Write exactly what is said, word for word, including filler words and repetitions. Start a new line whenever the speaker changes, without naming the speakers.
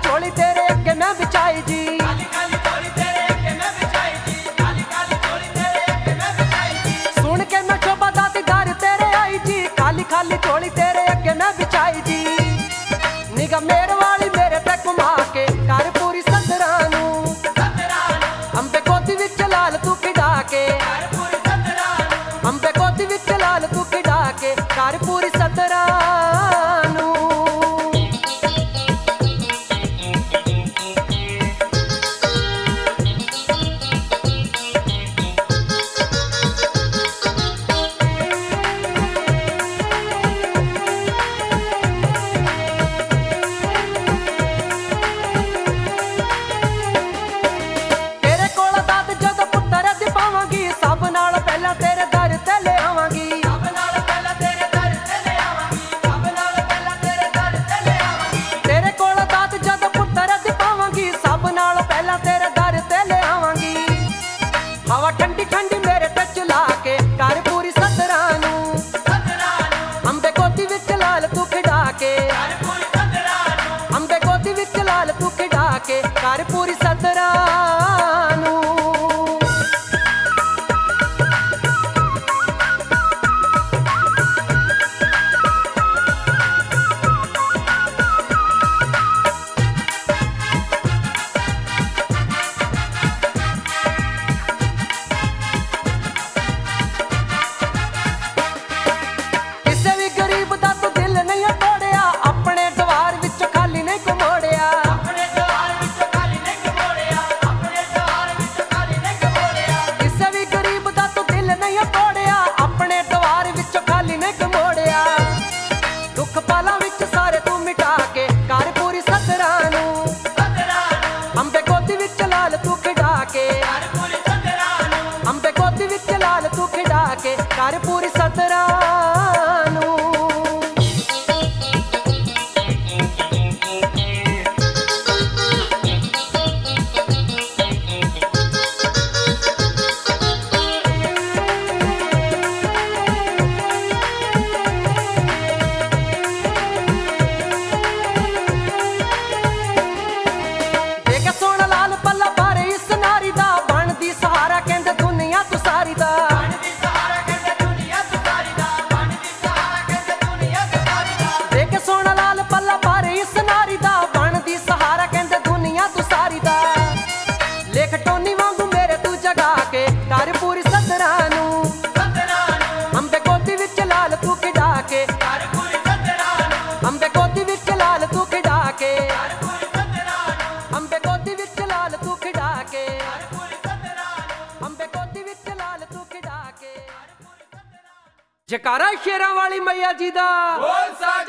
झोली तेरे अगे मैं बिछाई जी,
काली काली झोली तेरे अगे मैं बिछाई जी, काली काली झोली तेरे अगे मैं बिछाई जी।
सुन के मैं शोभा दाती घर तेरे आई जी, खाली खाली झोली तेरे अगे मैं बिछाई जी। निगाह मेरे वाली मेरे ते घुमा के कर पूरी सदरा नू, अंबे गोदी विच लाल तू खिडा के, अंबे गोदी विच लाल तू खिडा के कर पूरी सदरा नू। तेरे कोल दाद जदों पुत्तर दी पावांगी, सब नाल पहला तेरे दर ते ले आवांगी,
सब नाल पहला तेरे दर ते ले आवांगी, सब नाल पहला तेरे दर ते ले आवांगी।
तेरे कोल दाद जदों पुत्तर दी पावांगी, सब नाल पहला तेरे दर ते ले आवांगी। हवा ठंडी ठंडी मेरे ते चला के कर पूरी सदरा नू, अंबे गोदी विच लाल तू खिडा के, अंबे गोदी विच लाल तू खिडा के कर पूरी सदरा नू। ਕਿਸੇ ਵੀ ਗਰੀਬ ਦਾ ਤੂੰ ਦਿਲ ਨਹੀਂ ਤੋੜਿਆ, ਆਪਣੇ ਦਵਾਰ ਵਿੱਚੋਂ ਖਾਲੀ ਨਹੀਂ ਘਮੋੜਿਆ,
ਆਪਣੇ ਦਵਾਰ ਵਿੱਚੋਂ ਖਾਲੀ ਨਹੀਂ ਘਮੋੜਿਆ, ਆਪਣੇ ਦਵਾਰ ਵਿੱਚੋਂ ਖਾਲੀ ਨਹੀਂ ਘਮੋੜਿਆ।
ਕਿਸੇ ਵੀ ਗਰੀਬ ਦਾ ਤੂੰ ਦਿਲ ਨਹੀਂ ਤੋੜਿਆ, ਆਪਣੇ ਦਵਾਰ ਵਿੱਚੋਂ ਖਾਲੀ ਨਹੀਂ ਘਮੋੜਿਆ। ਦੁੱਖ ਪਾਲਾਂ ਵਿੱਚ ਸਾਰੇ ਤੂੰ ਮਿਟਾ ਕੇ ਕਰ ਪੂਰੀ ਸਦਰਾ ਨੂੰ, ਅੰਬੇ ਗੋਦੀ ਵਿੱਚ ਲਾਲ ਤੂੰ ਖਿਡਾ ਕੇ, ਅੰਬੇ ਗੋਦੀ ਵਿੱਚ ਲਾਲ ਤੂੰ ਖਿਡਾ ਕੇ ਕਰ ਪੂਰੀ ਸਦਰਾ ਨੂੰ। ਦੇਖ ਸੋਹਣਾ ਲਾਲ ਪੱਲਾ ਭਰ ਇਸ ਨਾਰੀ ਦਾ, ਬਣਦੀ ਸਹਾਰਾ ਕਹਿੰਦੇ ਦੁਨੀਆ ਤੂੰ ਸਾਰੀ ਦਾ,
ਬਣਦੀ ਸਹਾਰਾ ਕਹਿੰਦੇ ਦੁਨੀਆ ਤੂੰ ਸਾਰੀ ਦਾ, ਬਣਦੀ ਸਹਾਰਾ ਕਹਿੰਦੇ ਦੁਨੀਆ ਤੂੰ ਸਾਰੀ ਦਾ।
ਦੇਖ ਸੋਹਣਾ ਲਾਲ ਪੱਲਾ ਭਰ ਇਸ ਨਾਰੀ ਦਾ, ਬਣਦੀ ਸਹਾਰਾ ਕਹਿੰਦੇ ਦੁਨੀਆ ਤੂੰ ਸਾਰੀ ਦਾ। ਲੇਖ ਟੋਨੀ ਵਾਂਗੂ ਮੇਰੇ ਤੂੰ ਜਗਾ ਕੇ ਕਰ ਪੂਰੀ ਸਦਰਾ ਨੂੰ, ਅੰਬੇ ਗੋਦੀ ਵਿੱਚ ਲਾਲ ਤੂੰ ਖਿਡਾ ਕੇ,
ਕਰ ਪੂਰੀ ਸਦਰਾ ਨੂੰ,
ਅੰਬੇ ਗੋਦੀ ਵਿੱਚ ਲਾਲ ਤੂੰ ਖਿਡਾ ਕੇ,
ਕਰ ਪੂਰੀ ਸਦਰਾ ਨੂੰ,
ਅੰਬੇ ਗੋਦੀ ਵਿੱਚ ਲਾਲ ਤੂੰ ਖਿਡਾ ਕੇ,
ਕਰ ਪੂਰੀ ਸਦਰਾ ਨੂੰ,
ਅੰਬੇ ਗੋਦੀ ਵਿੱਚ ਲਾਲ ਤੂੰ ਖਿਡਾ ਕੇ।
ਕਰ ਪੂਰੀ ਸਦਰਾ ਨੂੰ।
ਜਕਾਰਾ ਸ਼ੇਰਾਂ ਵਾਲੀ ਮਈਆ ਜੀ ਦਾ।
ਬੋਲ ਸਾ